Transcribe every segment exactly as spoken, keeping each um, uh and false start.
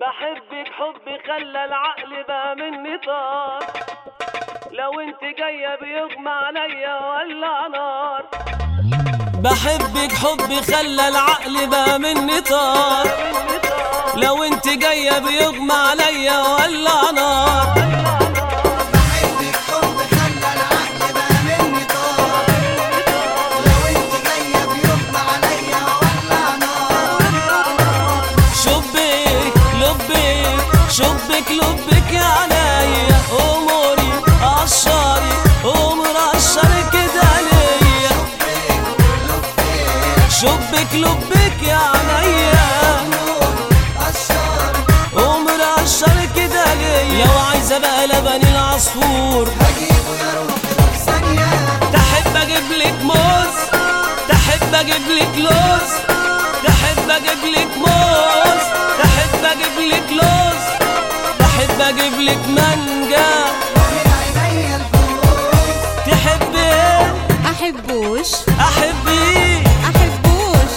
بحبك حب خلى العقل بقى مني طار، لو انت جاية بيغمى عليا ولع نار. بحبك حب خلى العقل بقى مني طار، لو انت جاية بيغمى عليا ولع نار. بحبك حب خلى العقل بقى مني طار، لو انت جاية بيغمى عليا ولع نار. شبك لبك شبك لبك يا عليا، اموري قشري ومرشر كده ليا. شبك لبك يا عليا ومرشر كده ليا. لو عايزة بقى لبن العصفور هجيبه يا روحي في ثانية. تحب اجيبلك موز، تحب اجيبلك لوز، تحب اجيبلك موز، تحب اجيبلك لوز، تحب اجيبلك مانجا من عينيا الفوز. تحب ايه؟ احبوش احب ايه؟ احبوش.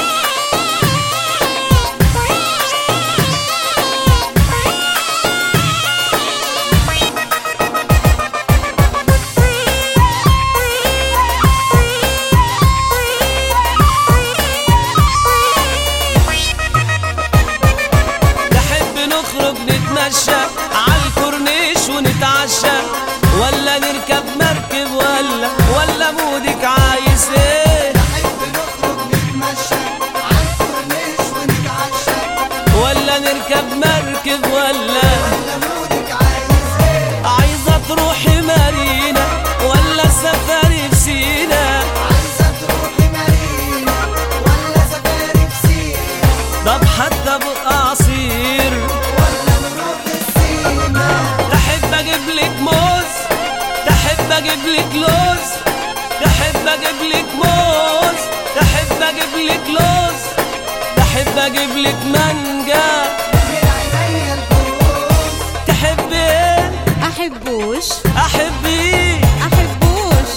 تحب نخرج نتمشى عالكورنيش ونتعشى، ولا نركب مركب، ولا ولا مودك عايز ايه؟ نحب نخرج نتمشى عالكورنيش ونتعشى، ولا نركب مركب، ولا ولا مودك عايز ايه؟ عايزة تروحي مارينا ولا سفاري في سينا؟ عايزة تروحي مارينا ولا سفاري في سينا؟ طب حتى بقى عصير ولا نروح السيما؟ تحب اجيبلك موز، تحب اجيبلك لوز، تحب اجيبلك موز، تحب اجيبلك لوز، تحب اجيبلك مانجا من عينيا الفوز. تحب ايه؟ احبوش احب ايه؟ احبوش.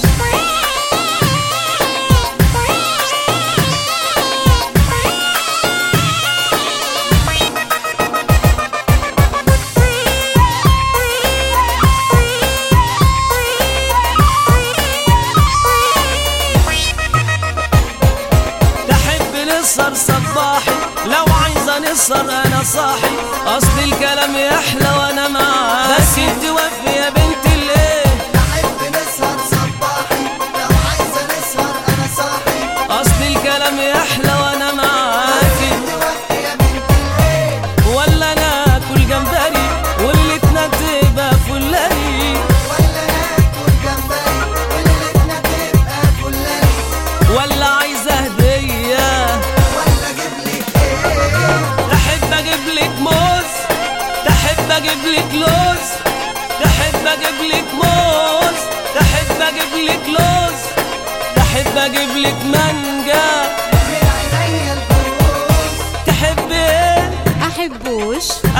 تحب نسهر صباحي، لو عايزة نسهر انا صاحي، اصل الكلام يحلى وانا معاك، بس انت وافي يا بنت الليل. نحب نسهر صباحي، لو عايزة نسهر أنا صاحي، اصل الكلام يحلى وانا معاك، توفي يا بنت الليل. ولا ناكل جمبري والليلتنا تبقى فلاني، ولا ناكل جمبري وليلتنا تبقى فلاني، ولا عايزة هدية، ولا أجيبلك إيه؟ تحب اجيبلك موز، تحب اجيبلك لوز، تحب اجيبلك موز، تحب اجيبلك لوز، تحب اجيبلك مانجا من عينيا الفوز. تحب ايه؟ احبوش